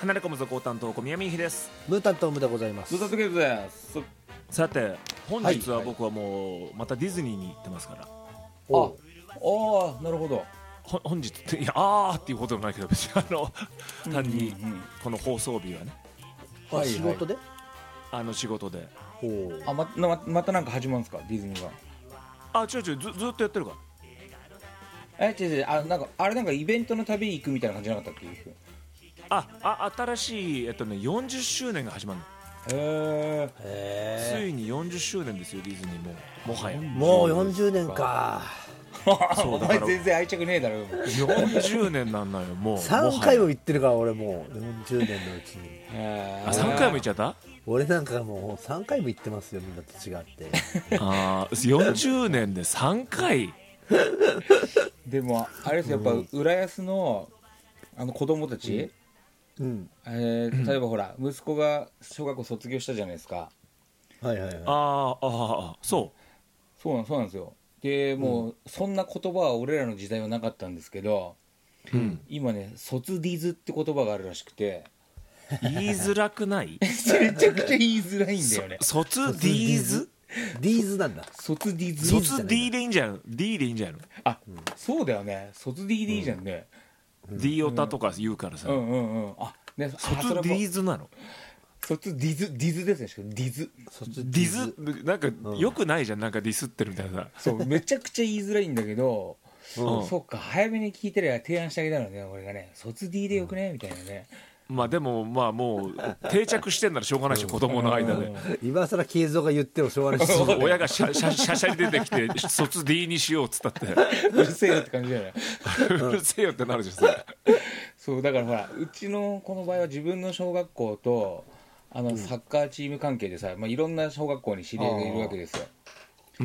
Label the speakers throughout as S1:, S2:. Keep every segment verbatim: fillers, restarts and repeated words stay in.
S1: 離れ込むぞ高担当小宮美です。
S2: ムータントームでございます。
S3: ムータントゲームです。
S1: さて本日は僕はもうまたディズニーに行ってますから、
S3: ああ、なるほど。
S1: ほ本日っていやあーっていうことはないけど別にあの単にこの放送日はね、
S2: あ、
S3: はいはい、
S2: 仕事で
S1: あの仕事で
S3: あ ま, ま, またなんか始まるんですかディズニーが。
S1: あ違う違う ず, ずっとやってるから。
S3: え違う違う、あなんかあれなんかイベントの旅に行くみたいな感じじゃなかったっけ。
S1: ああ新しいえっとねよんじゅっしゅうねんが始まるの。
S3: へ
S2: え
S1: ついによんじゅっしゅうねんですよディズニーももはや。
S2: もうよんじゅうねんか。
S1: そう
S3: お前全然愛着ねえだろ。
S1: よんじゅうねんなんだよもう。
S2: さんかいも行ってるから俺もうよんじゅうねんのうちに。
S1: あさんかいも行っちゃった。
S2: 俺なんかもうさんかいも行ってますよみんなと違って。
S1: あよんじゅうねんでさんかい
S3: でもあれですよ、やっぱ浦安のあの子供たち、
S2: うん、
S3: えー、例えばほら息子が小学校卒業したじゃないですか。
S2: はいはいはい。
S1: あああそう
S3: そうなんそうなんですよ。でもう、うん、そんな言葉は俺らの時代はなかったんですけど、うん、今ね卒ディズって言葉があるらしくて。
S1: 言いづらくない？
S3: めちゃくちゃ言いづらいんだよね。
S1: 卒ディーズ？
S2: ディーズなんだ。
S3: 卒ディズ。
S1: 卒 D でいいんじゃん。D でいいんじゃん。
S3: あ、うん、そうだよね。卒 D でいいじゃんね。
S1: うん、D オタとか言うからさ。
S3: うんうんうん。あ、ね、
S1: 卒ディーズなの？
S3: 卒ディズディズですね。しかもディズ。
S1: ディズなんか良くないじゃん。なんかディスってるみたいな。
S3: そうめちゃくちゃ言いづらいんだけど。うん、そうか早めに聞いてれば提案してあげたのね俺がね。卒 D でよくねみたいなね。
S1: まあでもまあもう定着してんならしょうがないし、子供の間で
S2: 今更慶三が言ってもしょうがないし
S1: 親がシャシャシャシャリ出てきて卒 D にしようっつったって
S3: うるせえよって感じじゃない。
S1: うるせえよってなるじゃんそれ。
S3: そうだからほらうちの子の場合は自分の小学校とあのサッカーチーム関係でさ、まあ、いろんな小学校に知り合いがいるわけですよ。うん、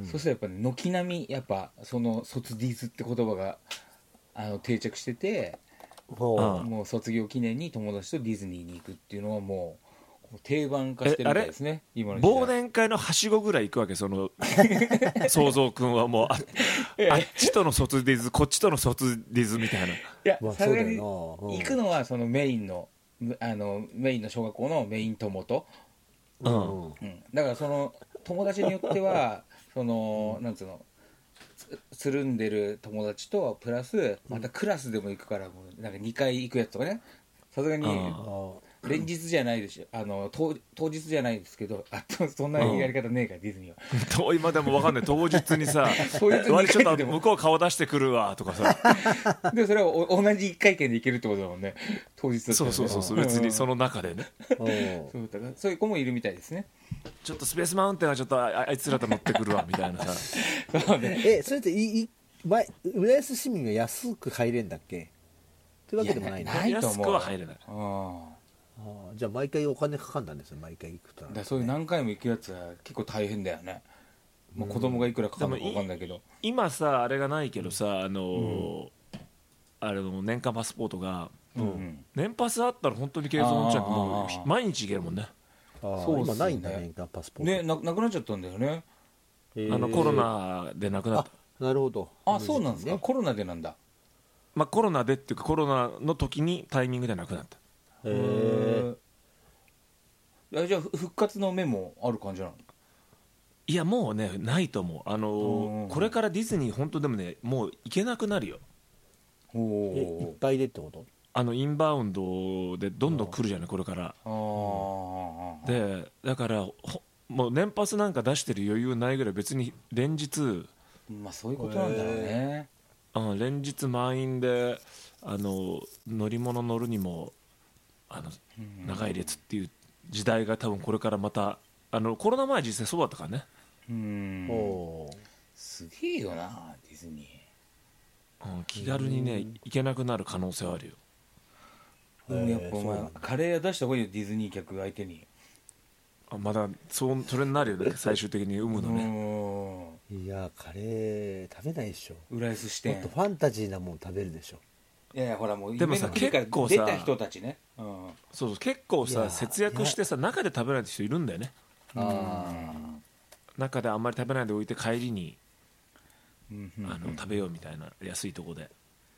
S3: そしたらやっぱね軒並みやっぱその卒ディズって言葉があの定着してて、もう卒業記念に友達とディズニーに行くっていうのはもう定番化してるみたいですね。今の時代
S1: 忘年会のはしごぐらい行くわけその創造君はもう あ, あっちとの卒ディズこっちとの卒ディズみたいな。い
S3: やさすがに行くのはそのメインのあのメインの小学校のメイン友と、うんうん、だからその友達によってはそのなんつうのつるんでる友達とプラスまたクラスでも行くからもうなんかにかい行くやつとかね。さすがに連日じゃないでしょ。あの 当, 当日じゃないですけど、あそんなやり方ねえからディズニーは。
S1: 今でも分かんない当日にさ割ちょっと向こう顔出してくるわとかさ
S3: でそれはお同じ一回券で行けるってことだもんね当日だったら、ね、
S1: そうそうそう別にその中でね
S3: そうだからそういう子もいるみたいですね。
S1: ちょっとスペースマウンテンはちょっと あ, あいつらと乗ってくるわみたいなさ
S2: そうね。えそれっていい浦安市民が安く入れんだっけというわけでもないの？
S3: ないと思う。
S1: 安くは入れない。
S3: あ
S2: あじゃあ毎回お金かかんだんですよ毎回行くと、ね、
S3: だそういう何回も行くやつは結構大変だよね。まあ、子供がいくらかかるのか分かんないけど
S1: 今さあれがないけどさあのーうん、あれの年間パスポートが、うん、年パスあったら本当に継続ちゃんもう毎日行けるもんね。
S2: あそう今ないんだね年間パスポート
S3: ね な, なくなっちゃったんだよね。
S1: あのコロナでなくなった。
S2: あなるほど。
S3: あそうなんですか、ね、コロナでなんだ。
S1: まあコロナでっていうかコロナの時にタイミングでなくなった。
S3: へえ。じゃあ復活の目もある感じなの？
S1: いやもうねないと思う。あのー、これからディズニー本当でもねもう行けなくなるよ。
S2: おえいっぱいでってこと？
S1: あのインバウンドでどんどん来るじゃないこれから。あでだからもう年パスなんか出してる余裕ないぐらい別に連日
S3: まあそういうことなんだろうね。
S1: あ連日満員であの乗り物乗るにもあの長い列っていう時代が多分これからまたあのコロナ前実際そうだったからね。
S3: うんおすげえよなディズニ
S1: ー、うん、気軽にね行けなくなる可能性はあるよ。
S3: でもやっぱお前カレー屋出した方がいいよディズニー客相手に。
S1: あまだ そ, それになるよね最終的に生むのね。
S2: いやカレー食べないでしょ。
S3: 浦安支店
S2: もっとファンタジーなもん食べるでしょ。
S3: いやいやほらもう
S1: でもさ結構さ
S3: 出た人たちね、うん、
S1: そうそう結構さ節約してさ中で食べない人いるんだよね。
S2: あ
S1: 中であんまり食べないで置いて帰りに、
S3: うん、
S1: あの食べようみたいな安いとこで。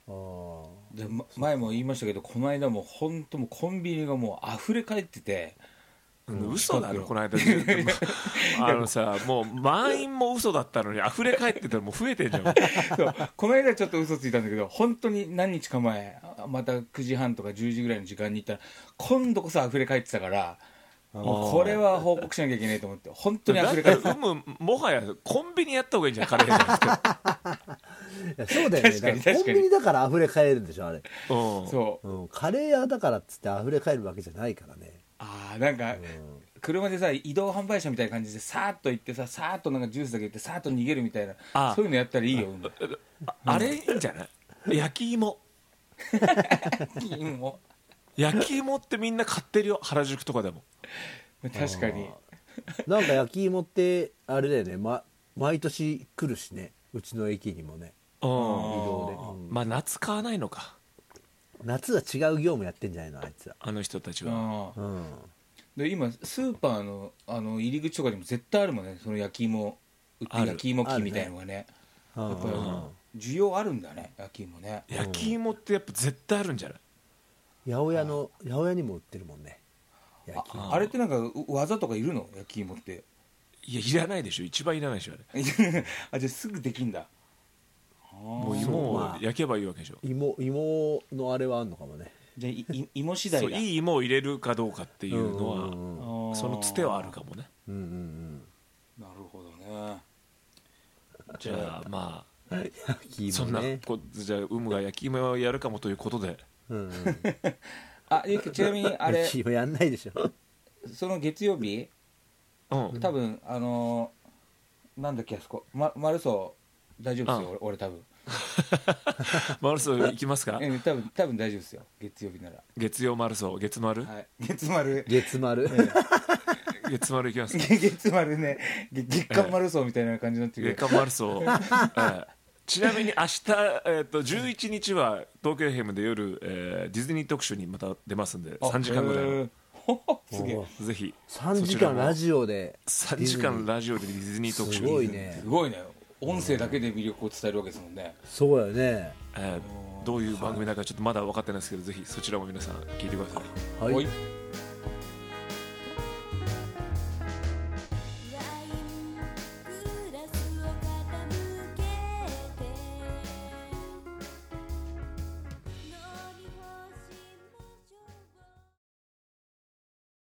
S3: で、ま、前も言いましたけど、この間も本当もうコンビニがもう溢れ返ってて、
S1: うん、嘘だろこの間あのさもう満員も嘘だったのに溢れ返ってたらもう増えてんじゃん
S3: そうこの間ちょっと嘘ついたんだけど、本当に何日か前またくじはんとかじゅうじぐらいの時間に行ったら今度こそ溢れ返ってたから、もうこれは報告しなきゃいけないと思って本当に溢れ返ってた。
S1: ももはやコンビニやった方がいいんじゃんカレーじゃなくて
S2: いやそうだよね。
S3: 確かに
S2: だからコンビニだから溢れ返るんでしょあれ、うん、
S3: そう、
S2: うん、カレー屋だからっつって溢れ返るわけじゃないからね。
S3: ああなんか、うん、車でさ移動販売車みたいな感じでさーっと行ってささーっとなんかジュースだけ言ってさーっと逃げるみたいな、あそういうのやったらいいよ、うん、
S1: あ, あれいいんじゃない焼き芋
S3: 焼き芋
S1: 焼き芋ってみんな買ってるよ原宿とかでも。
S3: 確かに
S2: なんか焼き芋ってあれだよね、ま、毎年来るしね、うちの駅にもね、移動で、うん、
S1: まあ夏買わないのか。
S2: 夏は違う業務やってんじゃないのあいつら、
S1: あの人たちは。
S3: うん、で今スーパー の, あの入り口とかにも絶対あるもんね、その焼き芋売って焼き芋機みたいなのが ね, ねやっぱり需要あるんだね焼き芋ね。
S1: 焼き芋ってやっぱ絶対あるんじゃない。
S2: 八百屋の八百屋にも売ってるもんね。
S3: あ, あれってなんか技とかいるの焼き芋って。
S1: いやいらないでしょ、一番いらないでしょあれ
S3: あじゃあすぐできんだ。
S1: もう芋を焼けばいいわけでしょ。
S2: 芋芋のあれはあんのかもね。
S3: じゃあい芋次第だ。
S1: そういい芋を入れるかどうかっていうのは、うんうん、そのつてはあるかもね。
S3: うんうんうん、なるほどね。
S1: じゃあまあ
S2: 焼き芋、ね、
S1: そんなこじゃあ有無が焼き芋をやるかもということで、
S2: うんうん、
S3: あちなみにあれ
S2: 焼き芋やんないでしょ
S3: その月曜日、うん、多分あのー、なんだっけあそこ、ま、マルソー大丈夫ですよ、うん、俺, 俺多分
S1: マルソー行きますか。
S3: え多分多分大丈夫ですよ月曜日なら。
S1: 月曜マルソー月丸、
S3: はい、月丸
S2: 月丸、
S1: ええ、月丸行きますか
S3: 月丸ね、月刊マルソーみたいな感じになってる、
S1: ええ、月刊マルソー、ええ、ちなみに明日、えー、とじゅういちにちは東京 エフエム で夜、えー、ディズニー特集にまた出ますんでさんじかんぐらいの
S3: すげえ
S1: ぜひ
S2: さんじかんラジオで
S1: さんじかんラジオでディズニー特集。
S2: すごいね、
S3: すごいね、音声だけで魅力を伝えるわけですもんね。
S2: そうだよね、
S1: えー、どういう番組だかちょっとまだ分かってないですけど、ぜひそちらも皆さん聞いてください。
S2: はい、
S3: はい。